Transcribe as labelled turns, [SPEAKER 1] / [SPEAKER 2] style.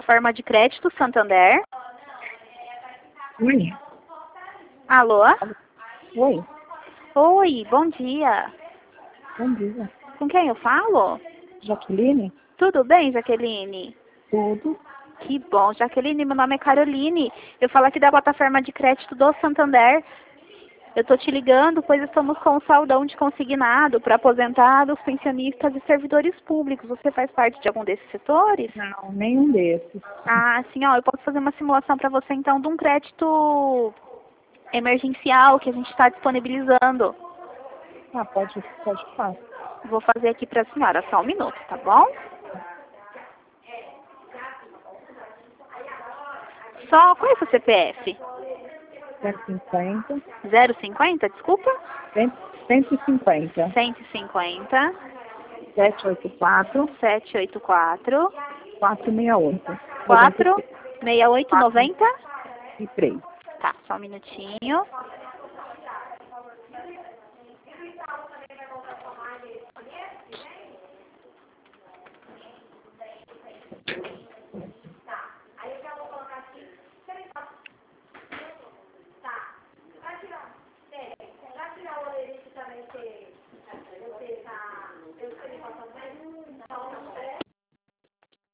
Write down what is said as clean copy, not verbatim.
[SPEAKER 1] plataforma de crédito Santander.
[SPEAKER 2] Oi.
[SPEAKER 1] Alô?
[SPEAKER 2] Oi.
[SPEAKER 1] Oi, bom dia.
[SPEAKER 2] Bom dia.
[SPEAKER 1] Com quem eu falo?
[SPEAKER 2] Jaqueline?
[SPEAKER 1] Tudo bem, Jaqueline?
[SPEAKER 2] Tudo.
[SPEAKER 1] Que bom, Jaqueline, meu nome é Caroline. Eu falo aqui da plataforma de crédito do Santander. Eu tô te ligando, pois estamos com um saldão de consignado para aposentados, pensionistas e servidores públicos. Você faz parte de algum desses setores?
[SPEAKER 2] Não, nenhum desses.
[SPEAKER 1] Ah, sim, ó, eu posso fazer uma simulação para você então de um crédito emergencial que a gente está disponibilizando.
[SPEAKER 2] Ah, pode fazer.
[SPEAKER 1] Vou fazer aqui para a senhora, só um minuto, tá bom? Só, qual é o seu CPF?
[SPEAKER 2] 150.
[SPEAKER 1] 050, desculpa?
[SPEAKER 2] 150.
[SPEAKER 1] 150
[SPEAKER 2] 784
[SPEAKER 1] 784
[SPEAKER 2] 468.
[SPEAKER 1] 468 90.
[SPEAKER 2] 3.
[SPEAKER 1] Tá, só um minutinho.